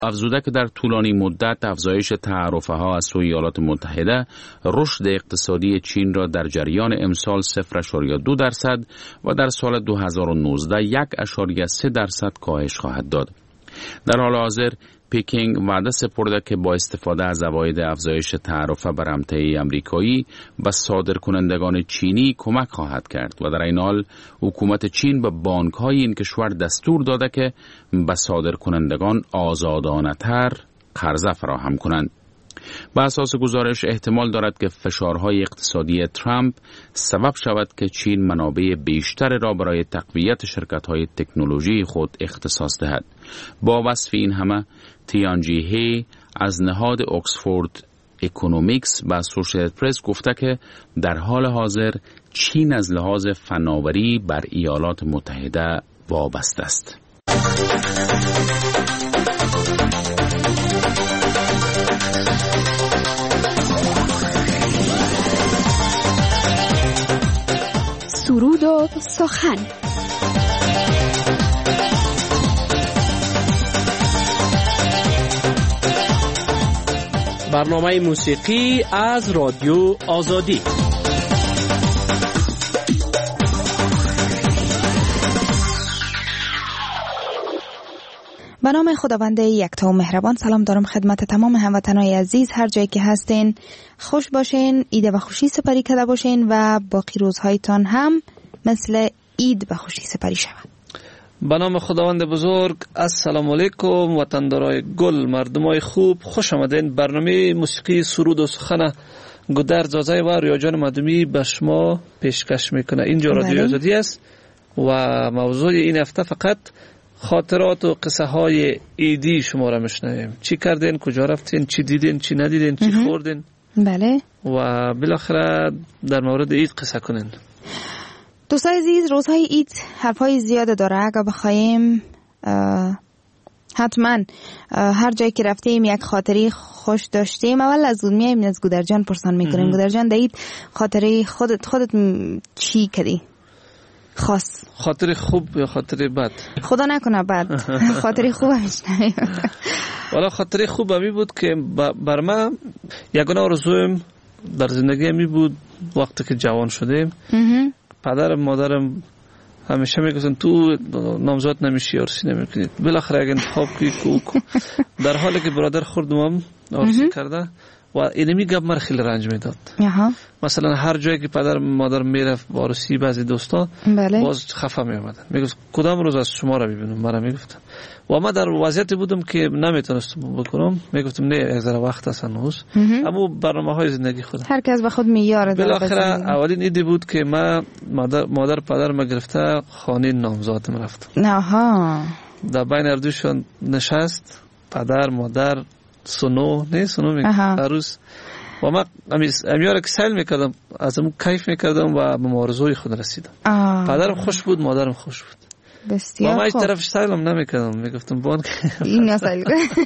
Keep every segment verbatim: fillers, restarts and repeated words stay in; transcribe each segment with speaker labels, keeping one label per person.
Speaker 1: افزوده که در طولانی مدت افزایش تعرفه ها از سوی ایالات متحده رشد اقتصادی چین را در جریان امسال صفر ممیز دو درصد و در سال دو هزار و نوزده یک ممیز سه درصد کاهش خواهد داد. در حال حاضر پکینگ وعده سپرده که با استفاده از عواید افزایش تعرفه بر امتحه امریکایی به صادرکنندگان چینی کمک خواهد کرد و در این حال حکومت چین به بانک‌های این کشور دستور داده که به صادرکنندگان آزادانه تر قرضه فراهم کنند. به اساس گزارش احتمال دارد که فشارهای اقتصادی ترامپ سبب شود که چین منابع بیشتر را برای تقویت شرکت‌های تکنولوژی خود اختصاص دهد. با وصف این همه، تیانجی هی از نهاد اکسفورد اکونومیکس به اسوشییتد پرس گفته که در حال حاضر چین از لحاظ فناوری بر ایالات متحده وابسته است.
Speaker 2: سرود و سخن.
Speaker 3: برنامه موسیقی از رادیو آزادی.
Speaker 4: به نام خداوند یکتا و مهربان سلام دارم خدمت تمام هموطنان عزیز، هر جایی که هستین خوش باشین، عید و خوشی سپری کرده باشین و باقی روزهایتان هم مثل عید و خوشی سپری شود.
Speaker 3: به نام خداوند بزرگ. السلام علیکم وطندارای گل، مردمای خوب، خوش آمدین. برنامه موسیقی سرود و سخن گودر زازای و ریاجان مردمی به شما پیشکش میکنه. اینجا رادیو آزادی است و موضوع این هفته فقط خاطرات و قصه های عیدی شما را میشنویم. چی کردین، کجا رفتین، چی دیدین، چی ندیدین، چی خوردین.
Speaker 4: بله.
Speaker 3: و بالاخره در مورد عید قصه کنین.
Speaker 4: دوستای عزیز، روزهای عید حرفای زیاد داره. اگه بخوایم حتما هر جایی که رفتیم یک خاطری خوش داشتیم. اول از اون میایم از گودرجان پرسان میکنیم. گودرجان در عید خاطری خودت خودت چی کردی خاص؟
Speaker 3: خاطر خوب یا خاطر بد؟
Speaker 4: خدا نکنه بد. خاطر خوب میشنویم.
Speaker 3: والا خاطر خوب می بود که بر من یگانه آرزویم در زندگی می بود وقتی که جوان شدیم. پدرم مادرم همیشه میگفتن تو نامزد نمیشی، عروسی نمیکنی، بالاخره اگه انتخاب کنی کو. در حالی که برادر خردم عروسی کرده و اینمی گپ مر خیلی رنج میداد. مثلا هر جایی که پدر مادر میرفت با عروسی بعضی دوستا بله. باز خفه میامدن، میگفت کدام روز از شما را ببینم. مرا میگفتن و ما در وضعیتی بودم که نمیتونستم بکنم. میگفتم نه یک ذره وقت است هنوز، اما برنامه های زندگی خودم
Speaker 4: هر کس به خود میاره.
Speaker 3: بالاخره اولین ایدی بود که ما مادر مادر پدر ما گرفته خانه نامزادم رفتم.
Speaker 4: آها.
Speaker 3: در بین اردوشون نشست پدر مادر سونو نه سونو می عروس و ما امیاره که سیل میکردم، از اون کیف میکردم و به آرزوی خود رسیدم. آه. پدرم خوش بود، مادرم خوش بود.
Speaker 4: بسیار خوب.
Speaker 3: ما هیچ طرف سیلم نمیکردم، میگفتم بان
Speaker 4: این سیل.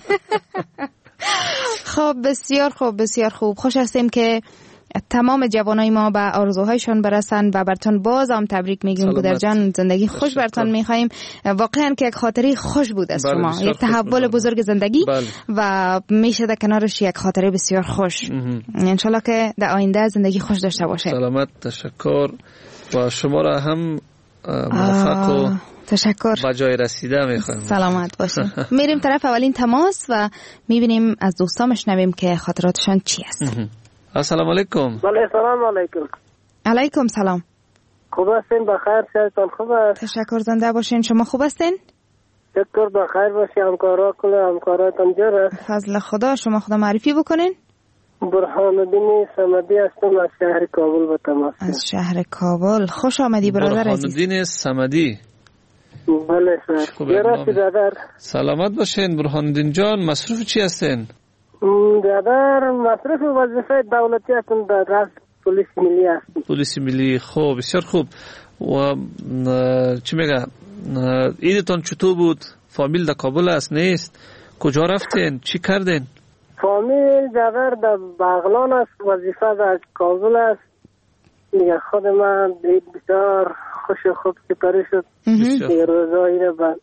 Speaker 4: خب بسیار خوب، بسیار خوب. خوش هستیم که تمام جوانای ما به آرزوهایشان برسن و براتون باز هم تبریک میگیم. گودرجان زندگی خوش براتون میخوایم. واقعا که یک خاطره خوش بود از شما، یک تحول بزرگ زندگی بله. و میشه در کنارش یک خاطره بسیار خوش. انشالله که در آینده زندگی خوش داشته باشه.
Speaker 3: سلامت، تشکر و شما را هم موفق و
Speaker 4: تشکر
Speaker 3: با جای رسیده میخوایم.
Speaker 4: سلامت باشیم. میریم طرف اولین تماس و میبینیم از دوستان مشنویم که خاطراتشان چی است.
Speaker 3: السلام علیکم.
Speaker 5: بله سلام علیکم.
Speaker 4: علیکم سلام.
Speaker 5: خوب هستین؟ بخیر شایتان خوب است؟
Speaker 4: تشکر، زنده باشین. شما خوب هستین؟
Speaker 5: شکر بخیر باشی. همکارا کل همکاراتان جور است؟
Speaker 4: فضل خدا. شما خدا معرفی بکنین.
Speaker 5: برهان الدین صمدی هستم از شهر کابل با تماس.
Speaker 4: از شهر کابل. خوش آمدی برادر عزیز.
Speaker 3: برهان الدین صمدی.
Speaker 5: بله سر. جور برادر.
Speaker 3: سلامت باشین برهان الدین جان. مصروف چی هستین؟
Speaker 5: برادر مصروف وظیفه دولتی هستم در راست پلیس ملی هستم.
Speaker 3: پلیس ملی. خوب، بسیار خوب. و چی میگه عیدتان چطور بود؟ فامیل در کابل است نیست؟ کجا رفتین؟ چی کردین؟
Speaker 5: فامیل جگر در بغلان است، وظیفه در کابل است. میگه خود من عید بسیار خوش و خوب سپری شد. یه روزایی رو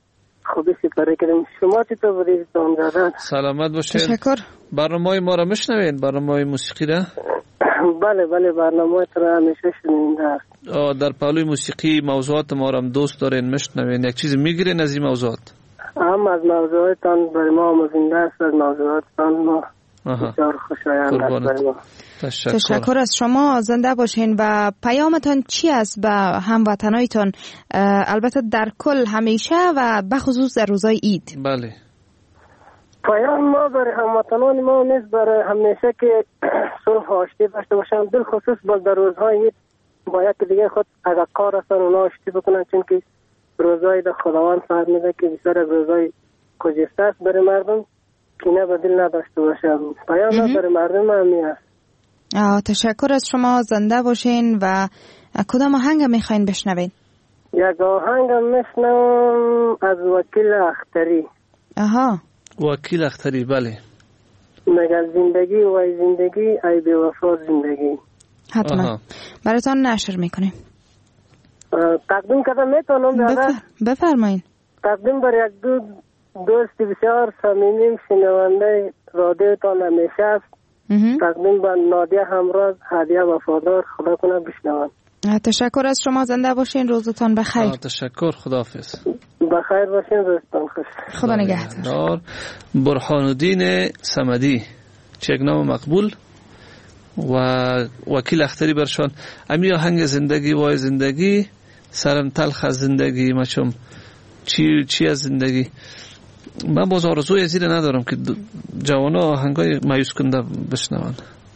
Speaker 5: خوبی سپری کردیم. شما چطور بودید دادن؟
Speaker 3: سلامت باشین.
Speaker 4: تشکر.
Speaker 3: برنامه ما را میشنوین؟ برنامه موسیقی را؟
Speaker 5: بله بله برنامه را همیشه شنیده.
Speaker 3: در پهلوی موسیقی موضوعات ما را هم دوست دارین میشنوین؟ یک چیز میگیرین از این موضوعات؟
Speaker 5: هم از موضوعاتان برای ما مزنده است، از موضوعاتان ما بسیار خوشایند است برای ما.
Speaker 3: تشکر.
Speaker 4: تشکر از شما. زنده باشین. و پیامتان چی است به هموطنایتان، البته در کل همیشه و بخصوص در روزهای عید؟
Speaker 3: بله.
Speaker 5: پیام ما برای هموطنان ما نیست برای همیشه که صلح و آشتی داشته باشن، بالخصوص باز در روزهای عید باید که دیگه خود اگر کار هستن اونا آشتی بکنن، چون که روزهای در خداوند فرموده که بسیار از روزهای خجسته است برای مردم، کینه به دل نداشته باشن. پیام برای مردم همی است.
Speaker 4: تشکر از شما. زنده باشین. و کدام آهنگ میخواین بشنوین؟
Speaker 5: یک آهنگ میشنوم از وکیل اختری.
Speaker 4: آها.
Speaker 3: وکیل اختری. بله.
Speaker 5: مگر زندگی وای زندگی ای بی وفا زندگی.
Speaker 4: حتما براتان نشر میکنیم.
Speaker 5: تقدیم کردم میتونم؟
Speaker 4: بفر... بفرمایین.
Speaker 5: تقدیم بر یک دو دوست بسیار صمیمی شنونده رادیوتان همیشه است. تقدیم بر نادیه همراز هدیه وفادار. خدا کنه بشنوند.
Speaker 4: تشکر از شما. زنده باشین. روزتان بخیر.
Speaker 3: تشکر. خداحافظ.
Speaker 5: بخیر باشین. روزتان خوش.
Speaker 4: خدا نگهدار.
Speaker 3: برهان الدین صمدی، چه نام مقبول، و وکیل اختری برشان. امی آهنگ زندگی وای زندگی، سرم تلخ از زندگی، مچم چی چی از زندگی. من باز آرزوی زیر ندارم که جوانا آهنگای مایوس کننده بشنون.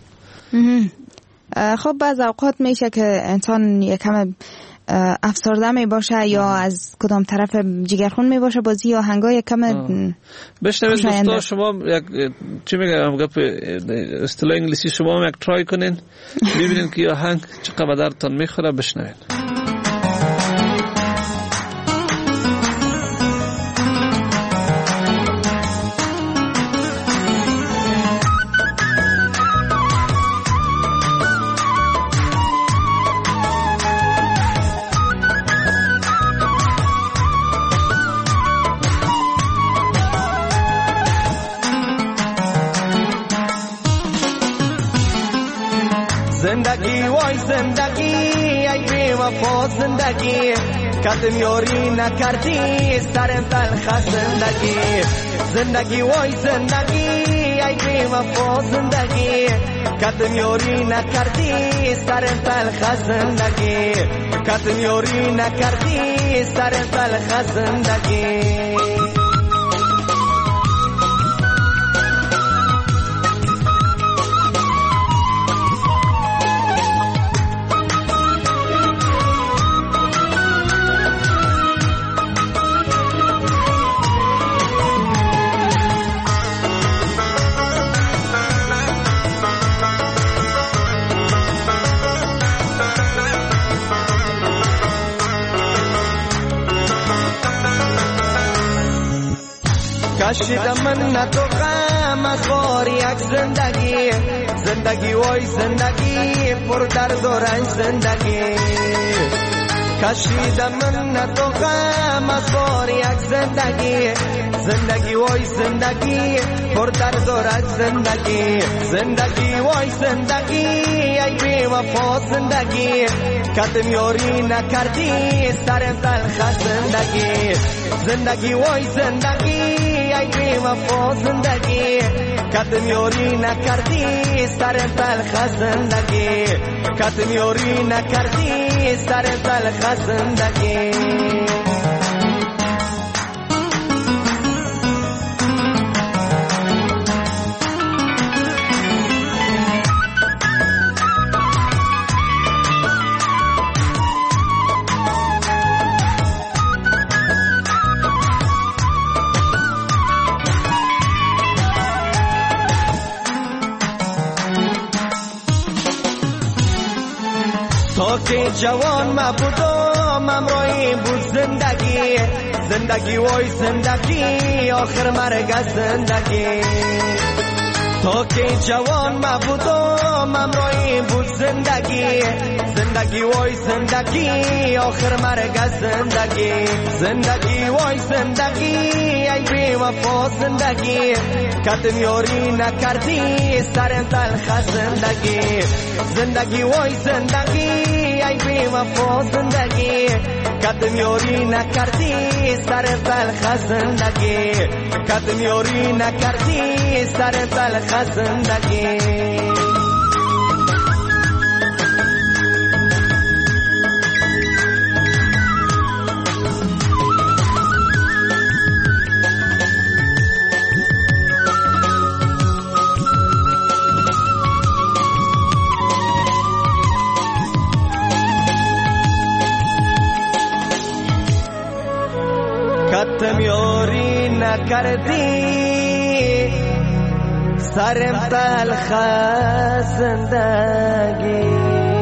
Speaker 4: خب بعض اوقات میشه که انسان یکم افسرده می باشه یا از کدام طرف جگرخون می باشه، بازی آهنگای کم
Speaker 3: بشنوید. دوستا شما یک چی میگم گپ اصطلاح انگلیسی شما هم یک ترای کنین ببینین که آهنگ چقدر درتون میخوره. بشنوید.
Speaker 6: زندگی وای زندگی ای بی وفا زندگی، کدم یاری نکردی سرم تلخ زندگی. زندگی وای زندگی ای بی وفا زندگی، کدم یاری نکردی سرم تلخ زندگی. کدم یاری نکردی سرم تلخ زندگی. کشیدم من تو غم از بار یک زندگی. زندگی وای زندگی پر درد و رنج زندگی. کشیدم من تو غم از بار یک زندگی. زندگی وای زندگی پر درد و رنج زندگی. زندگی وای زندگی ای بی وفا زندگی، کدم یاری نکردی سرم تلخ زندگی. زندگی وای زندگی ای بی وفا زندگی، کدم یاری نکردی سرم تلخ زندگی. کدم یاری نکردی سرم تلخ زندگی. تا که جوان ما بودم امروی بود زندگی. زندگی وای زندگی آخر مرگ از زندگی. تا که جوان ما بودم امروی بود زندگی زندگی وای زندگی آخر مرگ از زندگی زندگی وای زندگی ای بی وفا زندگی کتم یاری نکردی سر تلخ زندگی زندگی وای زندگی ای بی وفا زندگی کتم یاری نکردی سر تلخ زندگی کتم یاری نکردی سر تلخ زندگی کتم یاری نکردی سرم تلخ زندگی.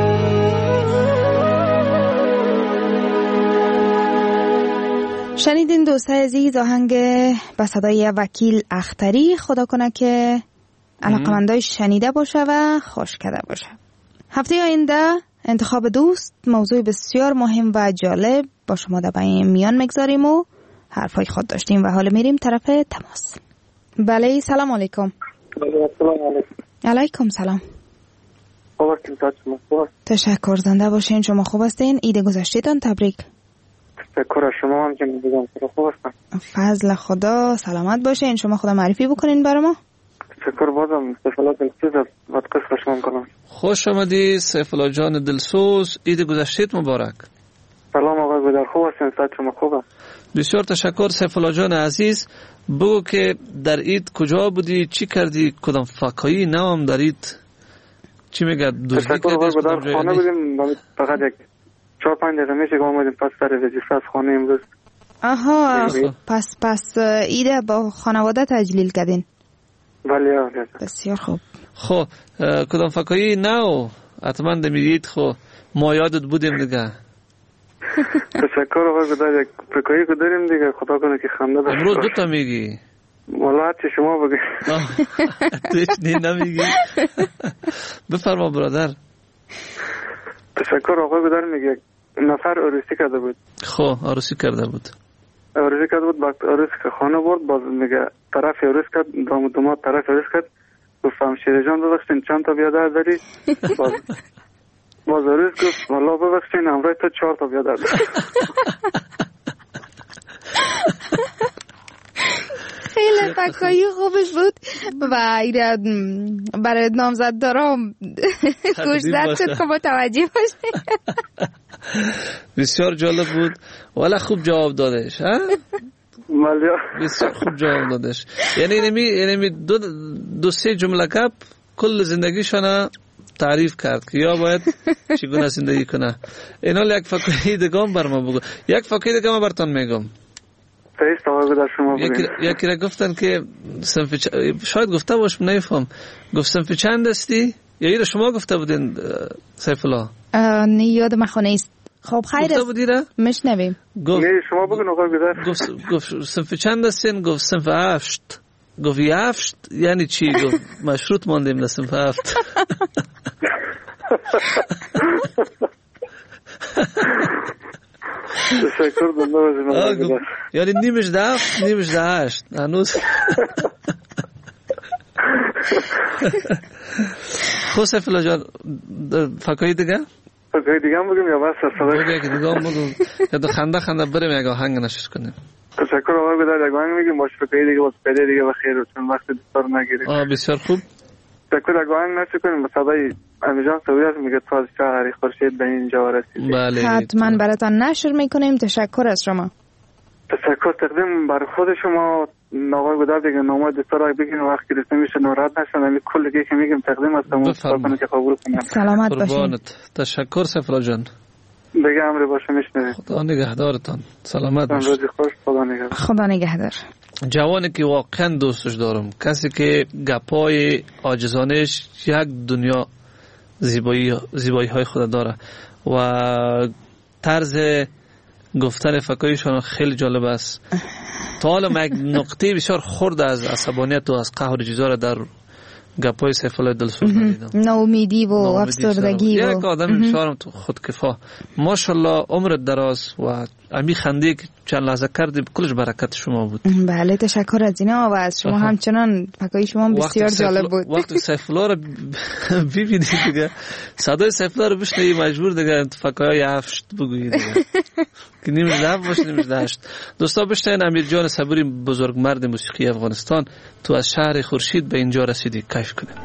Speaker 4: شنیدین دوستای عزیز آهنگ به صدای وکیل اختری. خدا کنه که علاقمندای شنیده باشه و خوش کرده باشه. هفته آینده انتخاب دوست موضوع بسیار مهم و جالب با شما در میان میگذاریم و حرفای خود داشتیم و حالا میریم طرف تماس. بله سلام علیکم.
Speaker 5: سلام علیکم.
Speaker 4: علیکم سلام.
Speaker 5: خوب هستین؟
Speaker 4: تشکر. زنده باشین. شما خوب هستین؟ عید گذشتهتان تبریک.
Speaker 5: تشکر. شما هم که میگم خوب هستم.
Speaker 4: فضل خدا. سلامت باشین. شما خدا معرفی بکنین برای ما.
Speaker 5: تشکر. بازم سفلات دلسوز از قصه شما کنم.
Speaker 3: خوش آمدی سیفالله جان دلسوز. عید گذشتهت مبارک.
Speaker 5: سلام آقای گودر. خوب هستین؟ صحت شما خوبه؟
Speaker 3: بسیار تشکر سیفالله جان عزیز. بگو که در عید کجا بودی، چی کردی، کدام فکایی نام در عید چی میگه دوستی کردی؟
Speaker 5: تشکر آقای گودر. خانه بودیم فقط یک چهار پنج دقیقه میشه که آمدیم پس سر وظیفه از خانه امروز.
Speaker 4: آها پس پس ایده با خانواده تجلیل کردین؟
Speaker 5: بله آقای.
Speaker 4: بسیار خوب.
Speaker 3: خب کدام فکایی نو حتما دمیدید. خب ما یادت بودیم دیگه.
Speaker 5: تشکر آقای گودر. یک فکایی که داریم دیگه خدا کنه که خنده داشته.
Speaker 3: امروز دو تا میگی؟
Speaker 5: والا چه شما بگی.
Speaker 3: تو هیچ نی نمیگی. بفرما برادر.
Speaker 5: تشکر آقای گودر. میگه نفر عروسی کرده بود.
Speaker 3: خب عروسی کرده بود.
Speaker 5: عروسی کرده بود. وقت عروسی که خانه برد باز میگه طرف عروس کرد دام داماد طرف عروس کرد گفتم شیر جان ببخشید چند تا بیادر داری؟ باز باز عروس گفت والا ببخشید امروز تو چهار تا بیادر داری.
Speaker 4: خیلی فکایی خوبش بود و ایده برای نامزد دارم گوش زد شد که متوجه باشه.
Speaker 3: بسیار جالب بود ولی خوب جواب دادش. بسیار خوب جواب دادش. یعنی اینمی اینمی دو دو سه جمله کپ کل زندگیشونه تعریف کرد که یا باید چگونه زندگی کنه. اینا یک فکایی دیگه بر ما بگو. یک فکایی دیگه ما براتون میگم.
Speaker 5: فیست آقای در شما بگیم.
Speaker 3: یکی را گفتن که صنف چ... شاید گفته باشم نمیفهم. گفت صنف چند هستی؟ یا این را شما گفته بودین سیفالله؟
Speaker 4: نه یاد مخونه است. خب خیر
Speaker 3: گفته بودی را؟
Speaker 4: مشنویم.
Speaker 3: گفت...
Speaker 5: نه شما بگین آقای گذر.
Speaker 3: گفت گفت صنف چند هستین؟ گفت صنف هفت. گفت هفت یعنی چی؟ گفت مشروط ماندیم لصنف هفت.
Speaker 5: تشکر بنده
Speaker 3: یعنی نیمش ده هفت نیمش ده هشت هنوز. خب سیفالله جان فکایی دیگه؟
Speaker 5: فکایی دیگه هم بگیم یا بس
Speaker 3: بگه یکی دیگه هم بگیم یا دو خنده خنده بریم یک آهنگ نشش کنیم.
Speaker 5: تشکر آقای گودر. یک آهنگ میگیم باش فکایی دیگه باز پیده دیگه بخیر چون وقت دستار نگیریم.
Speaker 3: آه بسیار خوب.
Speaker 5: تشکر. یک آهنگ نشش کنیم با صدای امیجان سویت میگه تو از شهری خورشید به اینجا رسیدی.
Speaker 3: بله
Speaker 4: حتما براتون نشر میکنیم. تشکر از شما.
Speaker 5: تشکر. تقدیم بر خود شما آقای گودر دیگه نامه دستار را بگین وقت که رسته میشه ناراحت نشن. همین کل دیگه که میگیم تقدیم هستم
Speaker 3: بفرمایید
Speaker 5: که قبول کنم.
Speaker 4: سلامت باشین.
Speaker 3: تشکر سیفالله جان.
Speaker 5: دیگه امر باشه میشنوید.
Speaker 3: خدا نگهدارتان. سلامت باشید.
Speaker 5: روز خوش. خدا نگهدار.
Speaker 4: خدا نگهدار.
Speaker 3: جوانی که واقعا دوستش دارم، کسی که گپای عاجزانش یک دنیا زیبایی زیبایی های خود داره و طرز گفتن فکایشان خیلی جالب است. تا حالا یک نقطه بسیار خرد از عصبانیت و از قهر چیزا را در گپای سیف الله دلسوز ندیدم.
Speaker 4: ناامیدی و افسردگی و
Speaker 3: یک آدم بسیار خودکفا. ماشاءالله عمرت دراز و امی خنده که چند لحظه کردی کلش برکت شما بود.
Speaker 4: بله تشکر از اینا و از شما همچنان فکای شما بسیار جالب بود.
Speaker 3: وقتی سیف الله رو ببینید دیگه صدای سیف الله رو بشنوی مجبور دیگه فکای هفت بگویید دیگه که نیمش ده باشه نیمش دهشت. دوستا بشنوین امیر جان صبوری بزرگ مرد موسیقی افغانستان تو از شهر خورشید به اینجا رسیدی. کیف کنید.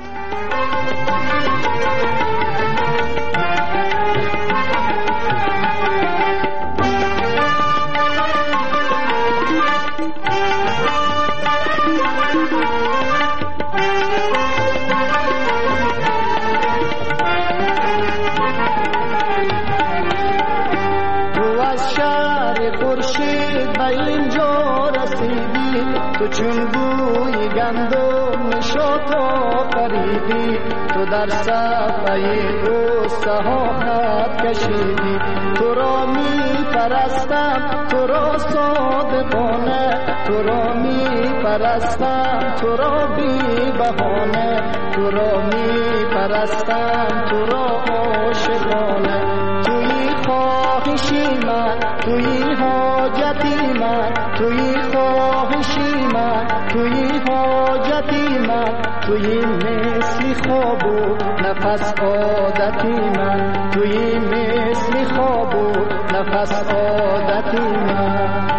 Speaker 6: تو چون بوی گندم نشاط آفریدی، تو در صفحه روسته ها خط کشیدی. تو را می پرستم تو را صادقانه، تو را می پرستم تو را بی بهانه، تو را می پرستم تو را عاشقانه. توی خواهشی من توی حاجتی من، توی خواهشی من توی حاجتی من، توی مثل خواب و نفس عادتی من، توی مثل خواب و نفس عادتی من.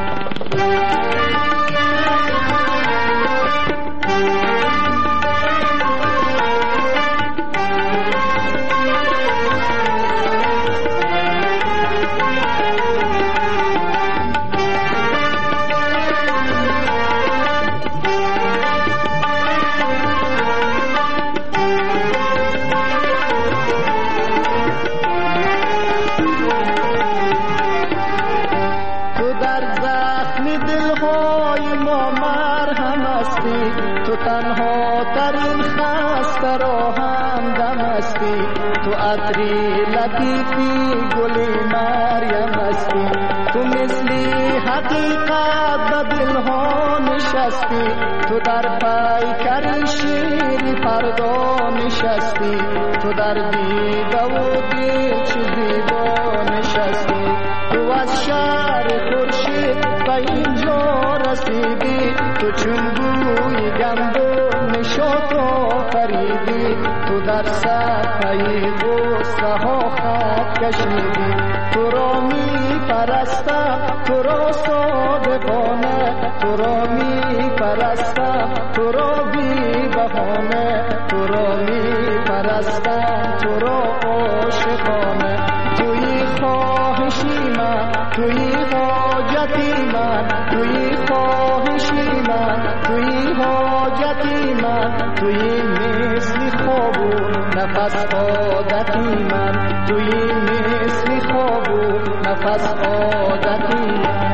Speaker 6: تو تنها ترین خسته را همدم هستی، تو عطری لطیفی گل مریم هستی، تو مثلی حقیقت به دلها نشستی، تو در پیکر شیری فردا نشستی، تو در دیده و دل چه زیبا نشستی. تو از شهر خورشید به اینجا رسیدی، تو چون بوی گندم نشاط آفریدی، تو در صفحه غصه ها خط کشیدی. تو را می پرستم تو را صادقانه، تو را می پرستم تو را بی بهانه، تو را می پرستم تو را عاشقانه. توی خواهشی من توی حاجتی من، توی خواهشی من توی حاجتی من، توی مثل خواب و نفس عادتی من، توی مثل خواب و نفس عادتی من.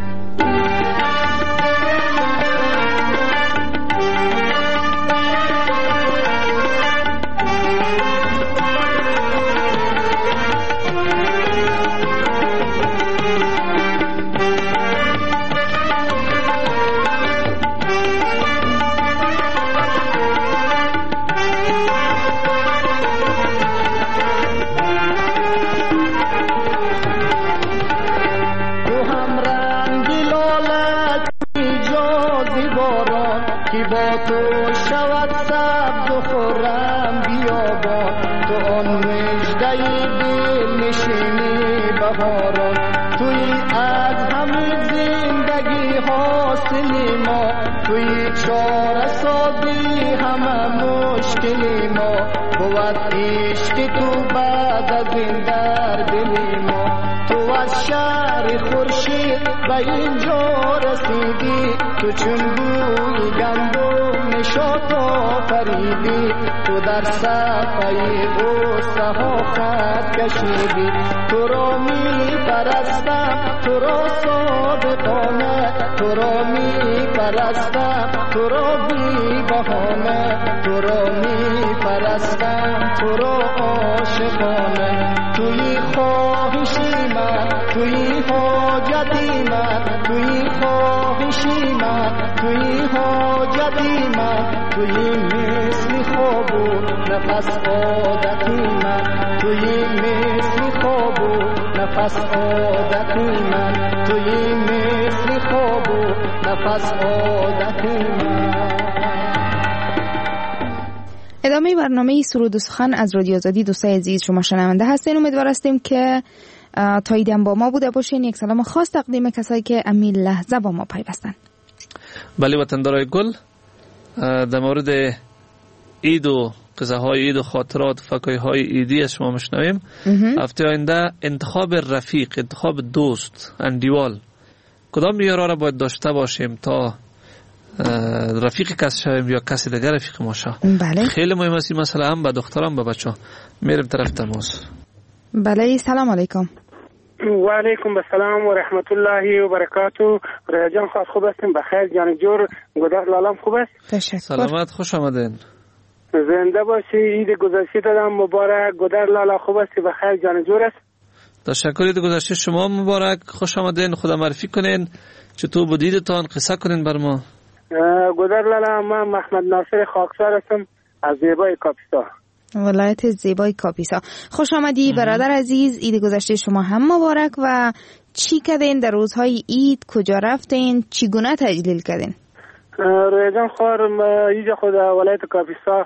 Speaker 6: تو شود سبز و خرم بیابان، تو آن مژده دل نشینی بهاران، توی از همه زندگی حاصلی ما، توی چاره سازی همه مشکلی ما، بود عشق تو بعد از این در دلی ما. تو از شهر خورشید به اینجا رسیدی، تو چون بوی گندم نشاط آفریدی، تو در صفحه غصه ها خط کشیدی. تو را می پرستم تو را صادقانه، تو را می پرستم تو را بی بهانه، تو را می پرستم تو را عاشقانه. توی خواهشی من توی حاجتی من، توی خواهشی من توی حاجتی من، توی مثل نفس عادتی من توی مثل خواب و نفس عادتی من توی مثل خواب و نفس عادتی من.
Speaker 4: ادامه برنامه سرود و سخن از رادیو آزادی. دوستای عزیز شما شنونده هستین، امیدوار هستیم که تا ایدم با ما بوده باشین. یک سلام خاص تقدیم کسایی که امی لحظه با ما پیوستن.
Speaker 3: بله وطندارای گل، در مورد عید و قصه های عید و خاطرات و فکای های عیدی از شما مشنویم. هفته آینده انتخاب رفیق، انتخاب دوست، اندیوال، کدام معیارها را باید داشته باشیم تا رفیق کس شویم یا کسی دیگر رفیق ما شود؟
Speaker 4: بله.
Speaker 3: خیلی مهم است این مسئله، هم به دخترم به بچه ها. میرم طرف تماس.
Speaker 4: بله سلام علیکم.
Speaker 5: و علیکم السلام و رحمت الله و برکاته. ریا جان خواست خوب هستیم؟ بخیر جان جور. گدر لالام خوب است؟
Speaker 4: تشکر.
Speaker 3: سلامت، خوش آمدین.
Speaker 5: زنده باشی. عید گذشته دادم مبارک. گدر لالا خوب هستی؟ بخیر جان جور است؟
Speaker 3: تشکر. عید گذشته شما مبارک، خوش آمدین. خدا معرفی کنین، چطور بود عیدتان؟ قصه کنین بر ما.
Speaker 5: گدر لالا، من محمد ناصر خاکسار هستم از زیبای کاپیسا،
Speaker 4: ولایت زیبای کاپیسا. خوش آمدی برادر عزیز. عید گذشته شما هم مبارک. و چی کردین در روزهای عید؟ کجا رفتین؟ چگونه تجلیل کردین؟
Speaker 5: روی جان خوارم ایجا خود ولایت کاپیسا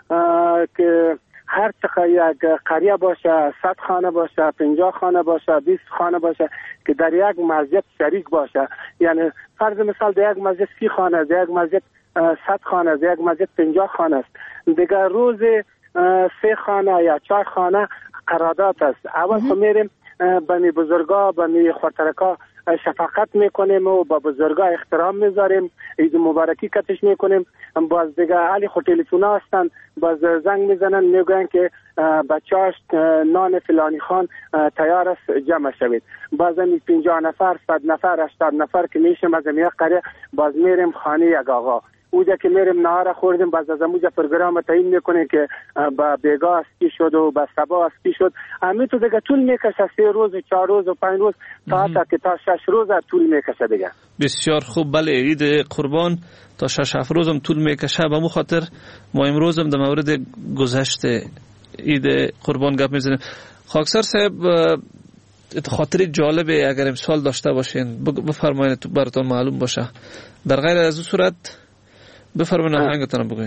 Speaker 5: که هر چقدر یک قریه باشه، صد خانه باشه، پنجاه خانه باشه، بیست خانه باشه که در یک مسجد شریک باشه، یعنی فرض مثال در یک مسجد سی خانه، در یک مسجد صد خانه، در یک مسجد پنجاه خانه است. دیگر روز سه خانه یا چهار خانه قرارداد است. اول خو میریم به می بزرگا، به می خورترکا شفقت میکنیم و با بزرگا احترام میذاریم، عید مبارکی کتش میکنیم. باز دیگه علی خو تلفن هستن، باز زنگ میزنن میگن که بچه‌اش نان فلانی خان تیار است جمع شوید. باز می پنجاه نفر، صد نفر، هشتاد نفر که میشیم از یک قریه، باز میریم خانه یک آقا. اونجا که میریم نهار خوردیم، باز از اونجا پروگرام تعیین میکنیم که با بیگا اسکی شد و با سبا اسکی شد. همین تو دیگه طول میکشه، سه روز و چهار روز و پنج روز تا تا تا شش روز طول میکشه دیگه.
Speaker 3: بسیار خوب. بله، عید قربان تا شش هفت روزم طول میکشه. به مو خاطر ما امروز هم در مورد گذشت عید قربان گپ میزنیم. خاکسار صاحب، خاطر جالبه اگر امسال داشته باشین بفرمایید تو براتون معلوم باشه. در غیر از اون صورت بفرمایید آهنگتون بگوین.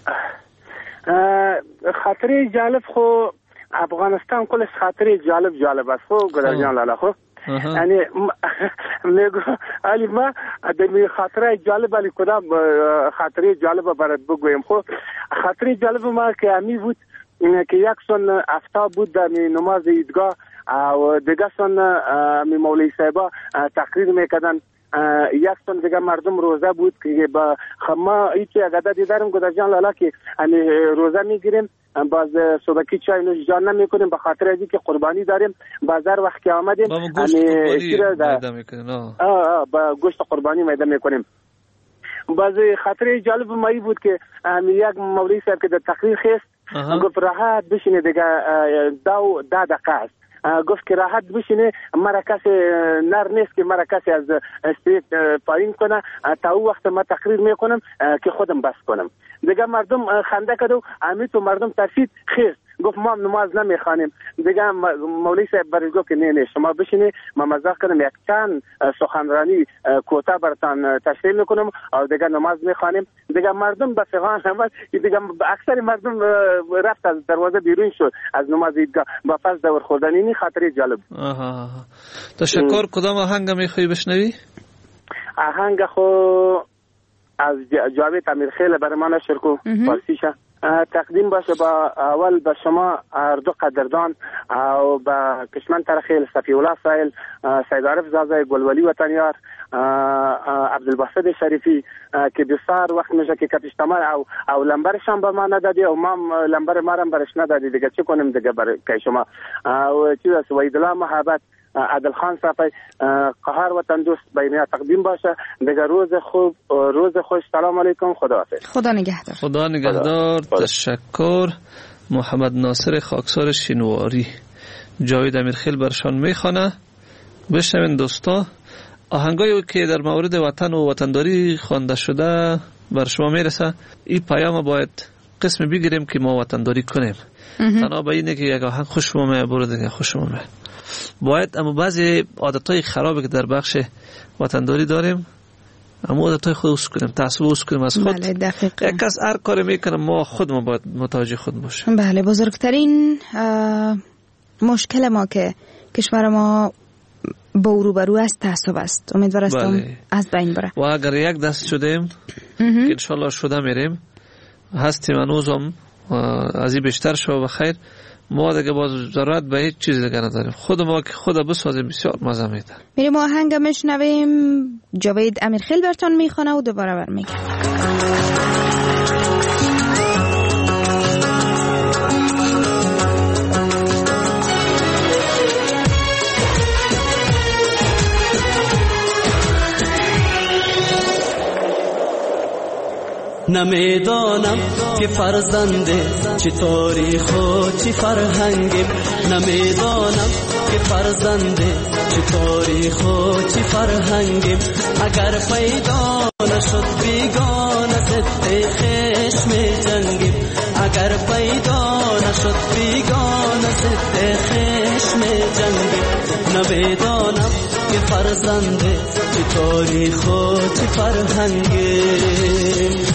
Speaker 5: خاطر جالب خو افغانستان کلش خاطر جالب جالب است خو گدر جان لالا خو. یعنی میگو علی ما در خاطر جالب علی کدام خاطر جالب برات بگویم خو. خاطر جالب ما که امی بود که یک سن افتا بود در نماز عیدگاه و دیگه سن می مولوی صاحبا تقریر میکردن، یک سن دیگه مردم روزه بود که با ما هیچ عدد دیدارم گدر جان لالا که روزه میگیریم، باز صبحی چای نوش جان نمیکنیم به خاطر اینکه که قربانی داریم. بازار وقت که آمدیم با گوشت قربانی میده میکنیم. باز خاطر جالب مایی بود که یک مولوی صاحب که در تقریر خیست گفت راحت بشینه دیگه دو ده دقیقه است. گفت که راحت بشینه، مرا کسی نر نیست که مرا کسی از استریت پایین کنه تا او وقت ما تقریر میکنم که خودم بس کنم. دیگه مردم خنده کرد و امی تو مردم ترسید خیست، گفت ما نماز نمیخوانیم. دیگه مولوی صاحب برای گفت که نه نه شما بشینی، ما مزاق کنم یک چند سخنرانی کوتاه براتان تشریح میکنم و دیگه نماز میخوانیم. دیگه مردم به فغان هم دیگه اکثر مردم رفت از دروازه بیرون شد از نماز عیدگاه با پس دور خوردن. این خاطر جالب.
Speaker 3: آها تشکر. کدام آهنگ میخوای بشنوی؟
Speaker 5: آهنگ خو از جاوید امیرخیل برای ما نشر کو فارسیشه تقدیم باشه. با اول به شما هر دو قدردان و به کشمن ترخیل، صفی الله سایل، سید عارف زازای گلولی وطنیار، عبدالباسط شریفی که بسیار وقت میشه که کتشتمال او او لمبرش هم به ما ندادی و ما لمبر ما هم برش ندادی دیگه چه کنیم دیگه برای که شما و چیز است. وحیدالله محبت، عادل خان صافی، قهار وطن دوست بینیا تقدیم باشه دیگه. روز خوب، روز خوش. سلام علیکم. خدا حافظ.
Speaker 4: خدا نگهدار.
Speaker 3: خدا نگهدار. تشکر. محمد ناصر خاکسار شینواری. جاوید امیرخیل برشان میخوانه. بشنوین دوستا آهنگایی که در مورد وطن و وطنداری خوانده شده بر شما میرسه. این پیام باید قسم بگیریم که ما وطنداری کنیم. تنها به اینه که یک آهنگ خوش اومد برو دیگه خوش اومد. باید اما بعضی عادتهای خرابی که در بخش وطنداری داریم اما عادتهای خود اوس کنیم، تعصب اوس کنیم از خود.
Speaker 4: بله دقیقاً.
Speaker 3: یک کس هر کاری میکنه ما خودمون باید متوجه خود باشیم.
Speaker 4: بله بزرگترین مشکل ما که کشور ما با روبرو است تعصب است. امیدوار هستم
Speaker 3: بله.
Speaker 4: از بین بره.
Speaker 3: و اگر یک دست شدیم که انشالله شده میریم هستیم هنوزم از این بیشتر شو بخیر. ما دیگه باز ضرورت به هیچ چیز دیگه نداریم. خود ما که خود بسازیم بسیار مزه میده.
Speaker 4: میریم آهنگ میشنویم. جاوید امیرخیل براتون میخونه و دوباره برمیگردیم.
Speaker 7: نمیدانم که فرزنده چه تاریخ و چه فرهنگیم، نمیدانم که فرزنده چه تاریخ و چه فرهنگیم. اگر پیدا نشد بیگانه ضد خشم جنگیم، اگر پیدا نشد بیگانه ضد خشم جنگیم. نمیدانم که فرزنده چه تاریخ و چه فرهنگیم.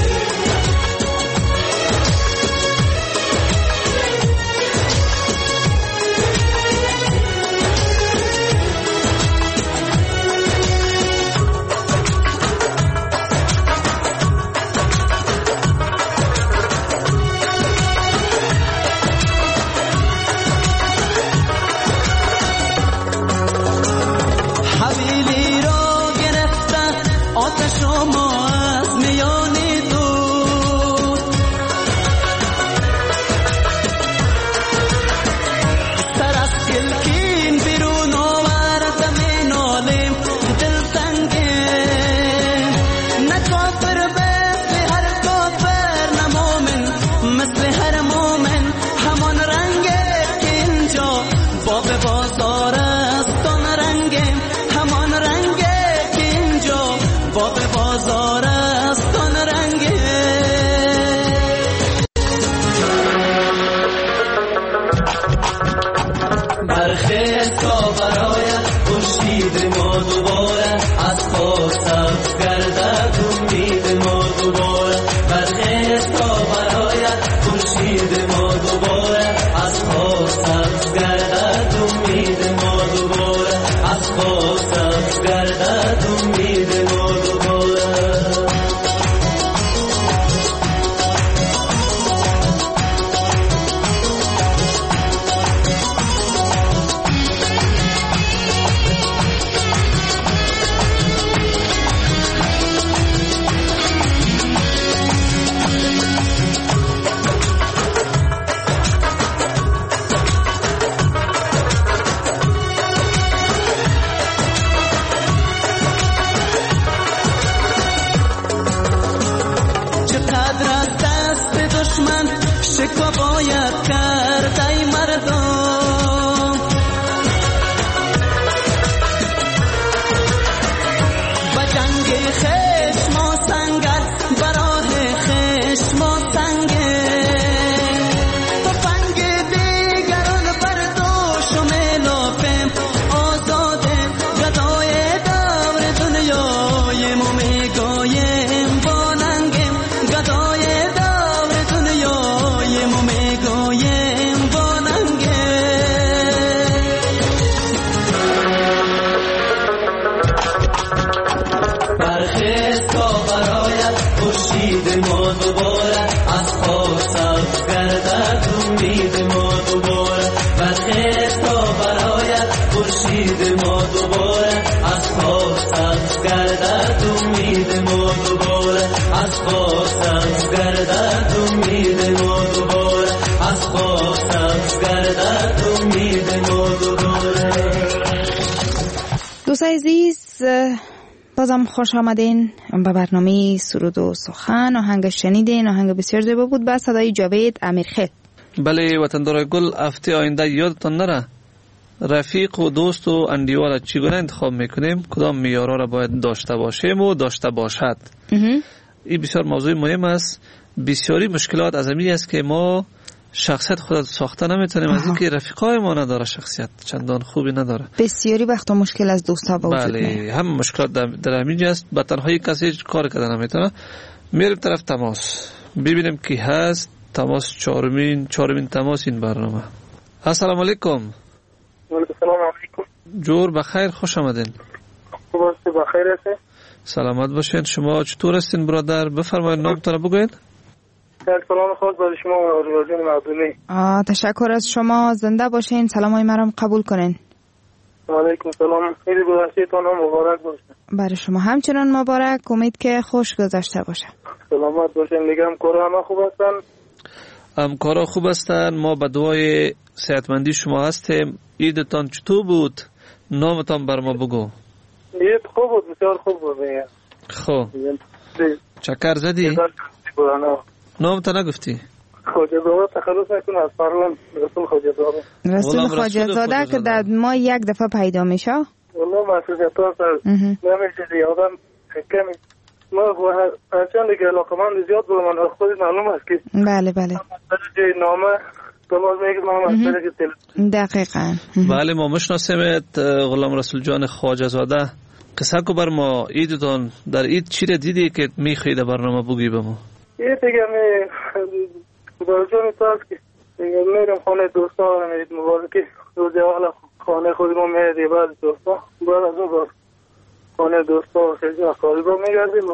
Speaker 4: دوستان عزیز بازم خوش آمدین به برنامه سرود و سخن. آهنگ شنیدین، آهنگ بسیار زیبا بود با صدای جاوید امیرخیل.
Speaker 3: بله وطندار گل، هفته آینده یادتان نره رفیق و دوست و اندیوال چگونه انتخاب میکنیم، کدام معیارها را باید داشته باشیم و داشته باشد. این بسیار موضوع مهم است. بسیاری مشکلات از همین است که ما شخصیت خود ساخته نمیتونیم. از اینکه رفیقای ما نداره، شخصیت چندان خوبی نداره.
Speaker 4: بسیاری وقتا مشکل از دوستا به وجود میاد.
Speaker 3: بله، هم مشکلات در همین است. با تنهایی کسی کار کردن نمیتونه. میریم طرف تماس، ببینیم کی هست. تماس چهارمین چهارمین تماس این برنامه. السلام علیکم.
Speaker 5: و علیکم السلام علیکم.
Speaker 3: جور بخیر، خوش آمدین.
Speaker 5: خوب است، بخیر هستین؟
Speaker 3: سلامت باشین. شما چطور هستین برادر؟ بفرمایید نامتون رو بگوین.
Speaker 5: سلام خاص برای شما و رادیو مردمی.
Speaker 4: آه تشکر از شما، زنده باشین. سلامای مرام قبول کنین.
Speaker 5: و علیکم السلام. عید گذشته‌تان هم مبارک باشه.
Speaker 4: برای شما همچنان مبارک. امید که خوش گذشته باشه.
Speaker 5: سلامت باشین. میگم کارا همه خوب هستن؟
Speaker 3: همکارا خوب هستن. ما به دعای صحتمندی شما هستیم. عیدتان چطور بود؟ نامتان بر ما بگو.
Speaker 5: عید خوب بود، بسیار خوب بود.
Speaker 3: خب چکر زدی؟ نامتان نگفتی؟
Speaker 5: خواجه زاده تخلص نکن از پروان. رسول خواجه زاده.
Speaker 4: رسول خواجه زاده که در ما یک دفعه پیدا میشه.
Speaker 5: والله مسئولیت هست. نمیشه دیگه آدم کمی. ما هرچند دیگه علاقمند زیاد بودم، من خودت معلوم است که
Speaker 4: بله بله
Speaker 5: درجه نامه تماس میگه ما مسئله که
Speaker 4: دقیقاً.
Speaker 3: بله ما مشناسیمت غلام رسول جان خواجه زاده. قصه کو بر ما عیدتان در عید چی را دیدی که میخوای در برنامه بگی به ما؟
Speaker 5: عید دیگه می برجان تاس که میرم خانه دوستان، عید مبارکی روز اول خانه خود ما میریم بعد دوستان بعد از اون خانه دوستا خیلی اخاری با میگردیم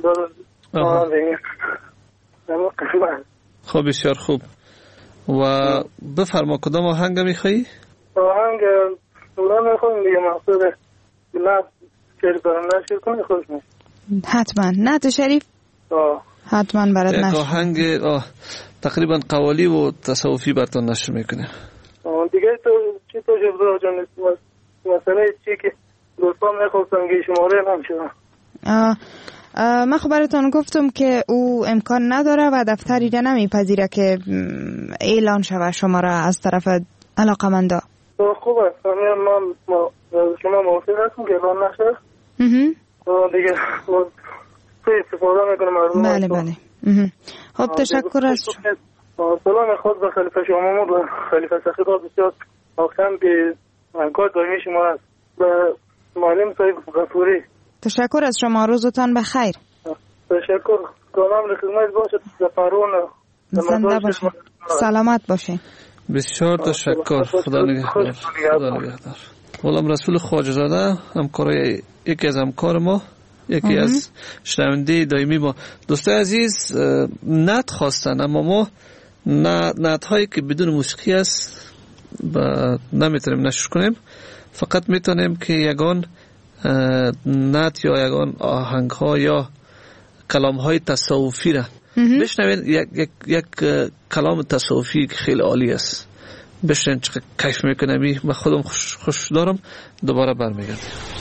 Speaker 3: خب بسیار خوب. و بفرما کدام آهنگ میخوایی؟
Speaker 5: آهنگ اولا میخواییم دیگه مقصود نه شریف برام نشیر کنی خوش میشه.
Speaker 4: حتما نه تو شریف حتما برات نشیر.
Speaker 3: یک آهنگ تقریبا قوالی و تصوفی براتون نشر میکنه.
Speaker 5: دیگه تو چی تو جبرا جان مسئله چی که دوستان میخواستم که شماره نمیشدن.
Speaker 4: من خبرتان گفتم که او امکان نداره و دفتری را نمیپذیره که اعلان شوه شماره از طرف علاقمندا.
Speaker 5: خوب است. من شما موافق هستم که اعلان نشه؟ دیگه توی استفاده میکنم مردم.
Speaker 4: بله بله. خب تشکر از شما.
Speaker 5: سلام خود به خلیفه شما و خلیفه سخیدار بسیار آخرم که همکار دائمی شما هست و معلم صاحب غفوری.
Speaker 4: تشکر از شما، روزتان بخیر.
Speaker 5: تشکر. کلام لخدمت باشد. زفرون
Speaker 4: زنده باشید. سلامت باشید.
Speaker 3: بسیار تشکر. خدا نگهدار. خدا نگهدار. غلام رسول خواجه زاده همکار یکی از همکار ما، یکی از شنونده دائمی ما. دوستای عزیز نت خواستن اما ما نت هایی که بدون موسیقی است نمیتونیم نشر کنیم. فقط میتونیم که یگان نت یا یگان آهنگ ها یا کلام های تصوفی را بشنوین. یک, یک, یک کلام تصوفی که خیلی عالی است، بشنوین چقدر کیف میکنه. می من خودم خوش, خوش دارم. دوباره برمیگردم.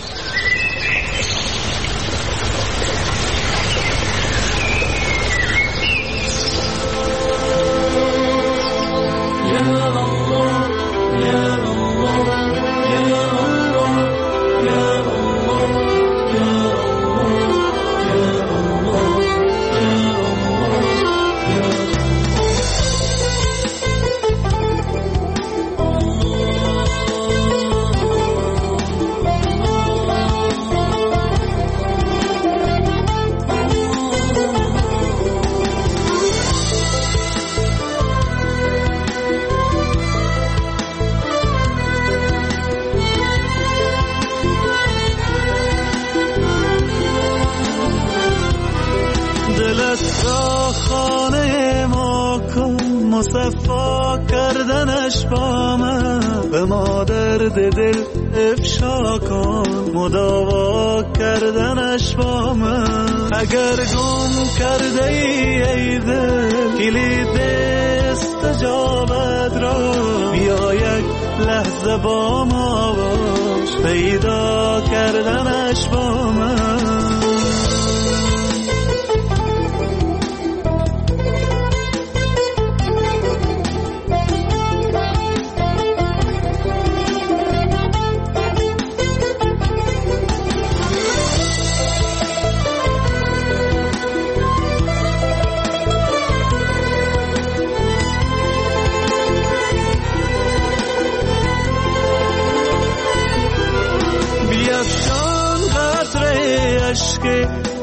Speaker 8: مصفا کردنش با من به ما درد دل افشا کن، مداوا کردنش با من. اگر گم کرده ای ای دل کلید استجابت را، بیا یک لحظه با ما باش پیدا کردنش با من.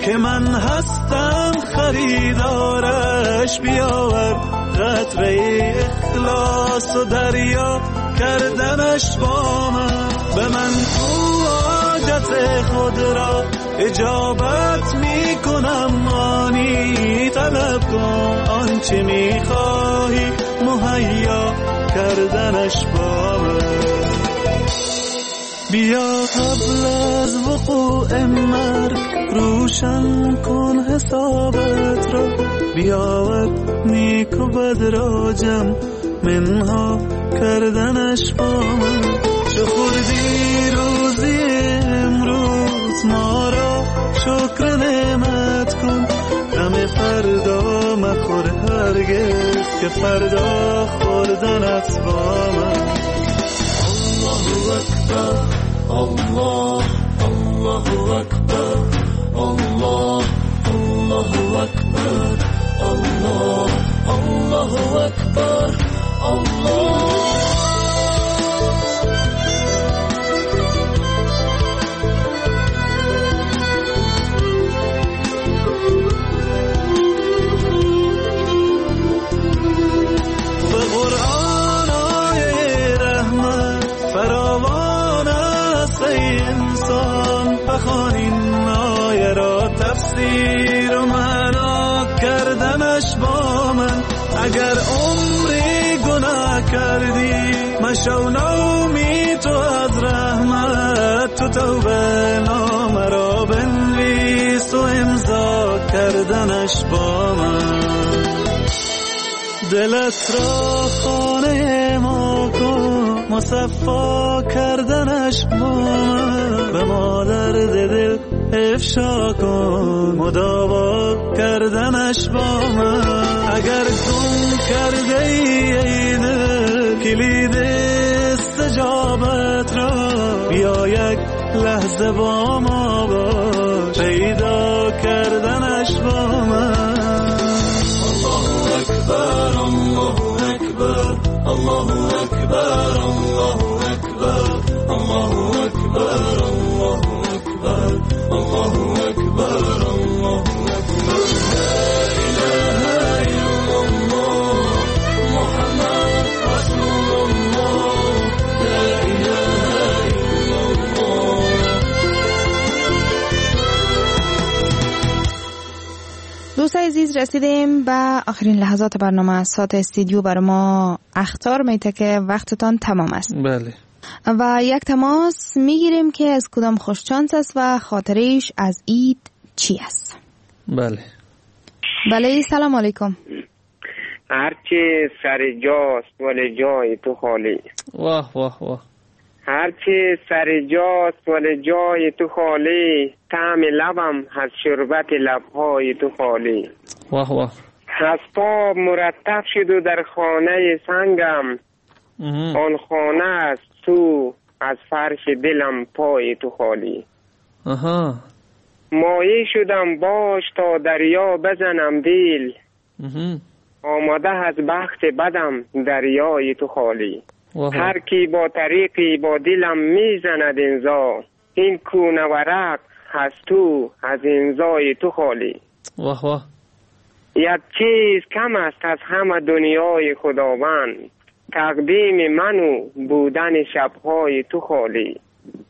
Speaker 8: که من هستم خریدارش. بیاور قطره اخلاص و دریا کردنش با من. به من تو حاجت خود را اجابت می کنم، آنی طلب کن آنچه می خواهی مهیا کردنش با من. بیا قبل از وقوع مرگ روشن کن حسابت را. بیاور نیک و بد را جمع منها کردنش با من. چه خوردی روزی امروز ما را شکر نعمت کن. غم فردا مخور هرگز که فردا خوردنت با من. الله اکبر الله الله اکبر الله الله اکبر الله الله اکبر الله. بخوانین آیه را تفسیر و معنا کردنش با من. اگر عمری گناه کردی مشو نومید تو از رحمت. تو توبه نامه را بنویس و امضا کردنش با من. دلت را خانه ما کن مصفا کردنش با من. به ما درد دل افشا کن مداوا کردنش با من. اگر گم کرده ای دل کلید استجابت را، بیا یک لحظه با ما باش پیدا کردنش با من. الله اکبر الله اکبر الله اکبر الله اکبر الله اکبر الله اکبر الله اکبر الله اکبر. لا اله الا الله محمد رسول الله. لا اله الا الله.
Speaker 4: دوستان عزیز رسیدیم به آخرین لحظات برنامه. ساعت استودیو بر ما اخطار میته که وقتتان تمام است.
Speaker 3: بله.
Speaker 4: و یک تماس میگیریم که از کدام خوشچانس است و خاطرش از عید چی است.
Speaker 3: بله.
Speaker 4: بله سلام علیکم.
Speaker 9: هرچی سر جاست ولی جای تو خالی.
Speaker 3: واه واه واه.
Speaker 9: هرچی سر جاست ولی جای تو خالی. طعم لبم از شربت لبهای تو خالی.
Speaker 3: واه واه.
Speaker 9: اسباب مرتب شد و در خانه سنگم. آن خانه است تو از فرش دلم پای تو خالی.
Speaker 3: آها.
Speaker 9: مایه شدم باش تا دریا بزنم دیل. آماده از بخت بدم دریای تو خالی. هر کی با طریقی با دلم میزند انزا. این کونه ورق از تو از انزای تو خالی.
Speaker 3: واه واه.
Speaker 9: یک چیز کم است از همه دنیای خداوند. تقدیم منو بودن شبهای تو خالی.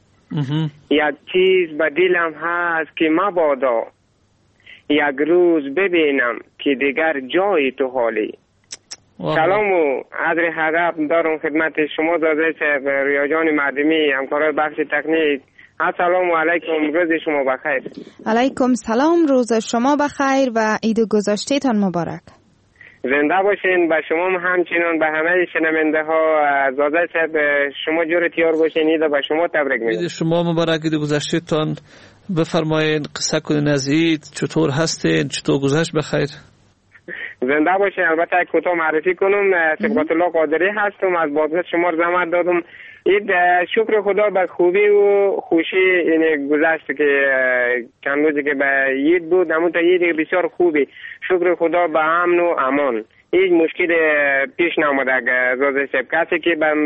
Speaker 9: یک چیز به دلم هست که مبادا یک روز ببینم که دیگر جای تو خالی. سلام و عذر حقب دارم خدمت شما زاده صاحب، ریا جان معدمی، همکارای بخش تکنیک. السلام علیکم، روز شما بخیر.
Speaker 4: علیکم سلام، روز شما بخیر و عید گذشته تان مبارک.
Speaker 9: زنده باشین. به شما همچنان به همه شنونده ها زاده صاحب شما جور تیار باشین. عید به شما تبریک میگم.
Speaker 3: عید شما مبارک. عید گذشته تان بفرمایین، قصه کنین از عید، چطور هستین، چطور گذشت بخیر؟
Speaker 9: زنده باشین. البته کوتاه معرفی کنم، صبغت الله قادری هستم، از بازگشت شما زحمت دادم. عید شکر خدا به خوبی و خوشی این گذشت که چند روزی که به عید بود، همون تا عید بسیار خوبی. شکر خدا به امن و امان. هیچ مشکل پیش نامده. کسی که به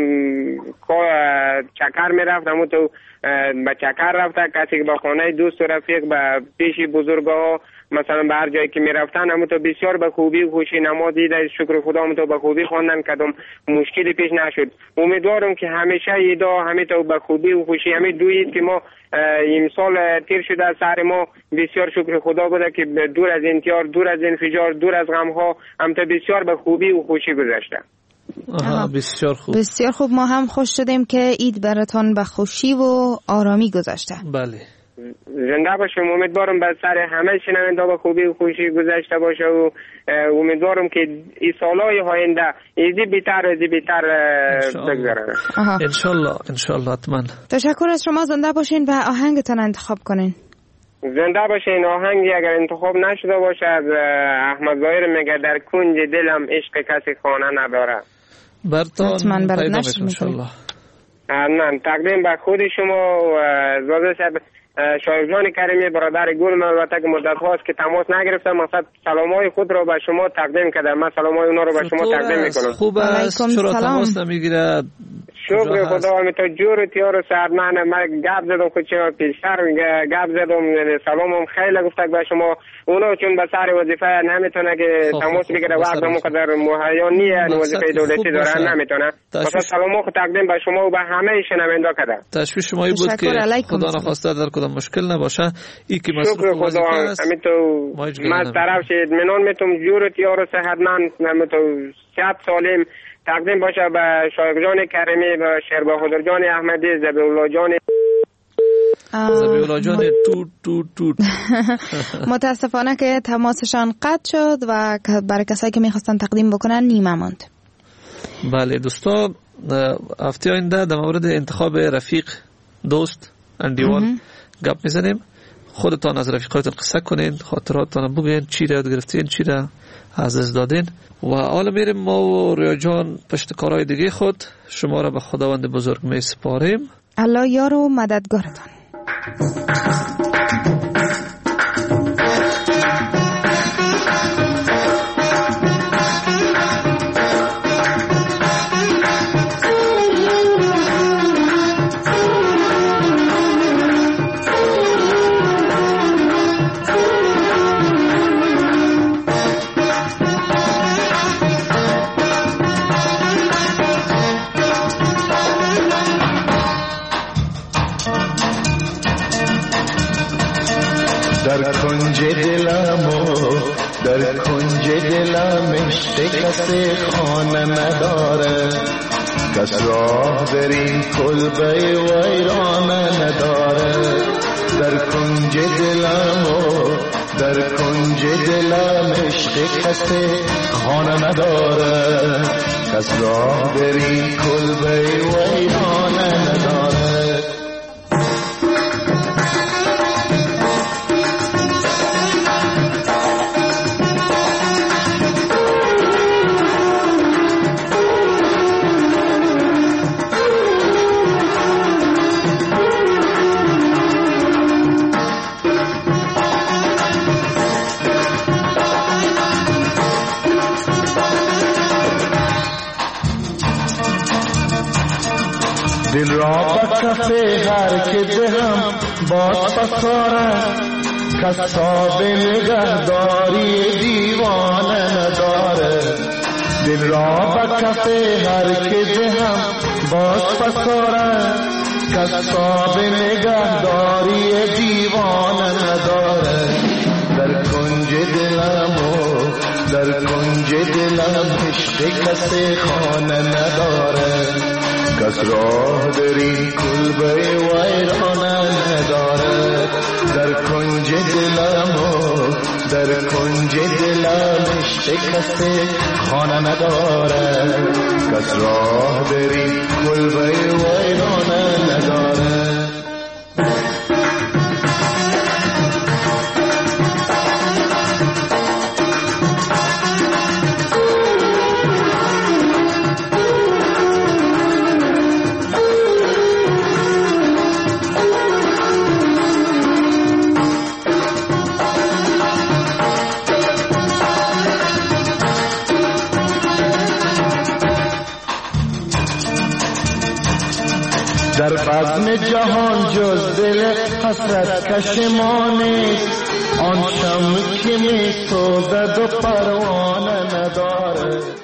Speaker 9: چکر میرفت همون تو به چکر رفته، کسی که به خانه دوست و رفیق به پیش بزرگا مثلا به هر جایی که میرفتن همون تو بسیار به خوبی و خوشی نماز دیده، شکر خدا همون تو به خوبی خواندن، کدام مشکلی پیش نشد. امیدوارم که همیشه ایدا همین تو به خوبی و خوشی، همین دو عید که ما این سال تیر شده سر ما بسیار شکر خدا بوده که دور از انتحار، دور از انفجار، دور از غم ها هم تو بسیار به خوبی و خوشی گذشته.
Speaker 3: آها بسیار خوب،
Speaker 4: بسیار خوب. ما هم خوش شدیم که عید براتان به خوشی و آرامی گذشته.
Speaker 3: بله
Speaker 9: زنده باشم. امیدوارم بر سر همه شنونده به خوبی و خوشی گذشته باشه و امیدوارم که این سالهای آینده ایزی بیتر ایزی بیتر بگذره.
Speaker 3: انشالله انشالله حتما.
Speaker 4: تشکر از شما. زنده باشین و آهنگتان انتخاب کنین.
Speaker 9: زنده باشین. آهنگی اگر انتخاب نشده باشه از احمد ظاهر میگه در کنج دلم عشق کسی خانه نداره.
Speaker 3: برتان پیدا میشه انشالله.
Speaker 9: نه تقدیم به خود شما زاده صاحب شایق جان کریمی برادر گل. من البته که مدت هاست که تماس نگرفتم، مقصد سلامای خود را به شما تقدیم کردم. من سلامای اونا رو به شما تقدیم میکنم.
Speaker 3: خوب است. چرا تماس نمیگیره؟
Speaker 9: شکر خدا. می تو جور تیار سر من من گپ زدم که چرا پیشتر گپ زدم سلامم خیلی گفتک به شما. اونا چون به سر وظیفه نمیتونه که تماس بگیره، وقت هم قدر مهیا نیه، وظیفه دولتی دارن نمیتونه. مثلا سلامو خود تقدیم به شما و به همه شنوندا کردم.
Speaker 3: تشویش شما بود که خدا نخواسته در کدام مشکل نباشه. ای که
Speaker 9: مصروف وظیفه است. همین تو من طرف شد منون میتونم جور تیار صحتمند همین تو صحت سالم تقدیم باشه به شایق جان کریمی و شیربهادر جان احمدی، ذبیحالله جان
Speaker 3: ذبیحالله جان توت توت توت.
Speaker 4: متاسفانه که تماسشان قطع شد و برای کسایی که میخواستن تقدیم بکنن نیمه ماند.
Speaker 3: بله دوستا، هفته آینده در مورد انتخاب رفیق، دوست، اندیوان گپ میزنیم. خودتان از رفیقاتون قصه کنین، خاطراتتان بگین، چی را یاد گرفتین، چی را از دست دادین. و حالا میریم ما و ریا جان پشت کارهای دیگه خود. شما را به خداوند بزرگ می سپاریم.
Speaker 4: الله یار و مددگارتان.
Speaker 8: در کنج دلم و در کنج دلم عشق کسی خانه نداره، کس راه در این کلبه ویرانه نداره. در کنج دلم و در کنج دلم عشق کسی خانه نداره، کس راه در این کلبه ویرانه نداره. دل را به کف هر که دهم باز پساره، کساب نگهداری دیوانه نداره. دل را به کف هر که دهم باز پساره، کساب نگهداری دیوانه نداره. در کنج دلم و در کنج دلم عشق کسی خانه نداره، کس راه در این کلبه ویرانه نداره. در کنج دلم و در کنج دلم عشق کسی خانه نداره، کس راه در این کلبه ویرانه نداره.
Speaker 10: در بزم جهان جز دل حسرت کش ما نیست، آن شمع که می سوزد و پروانه نداره.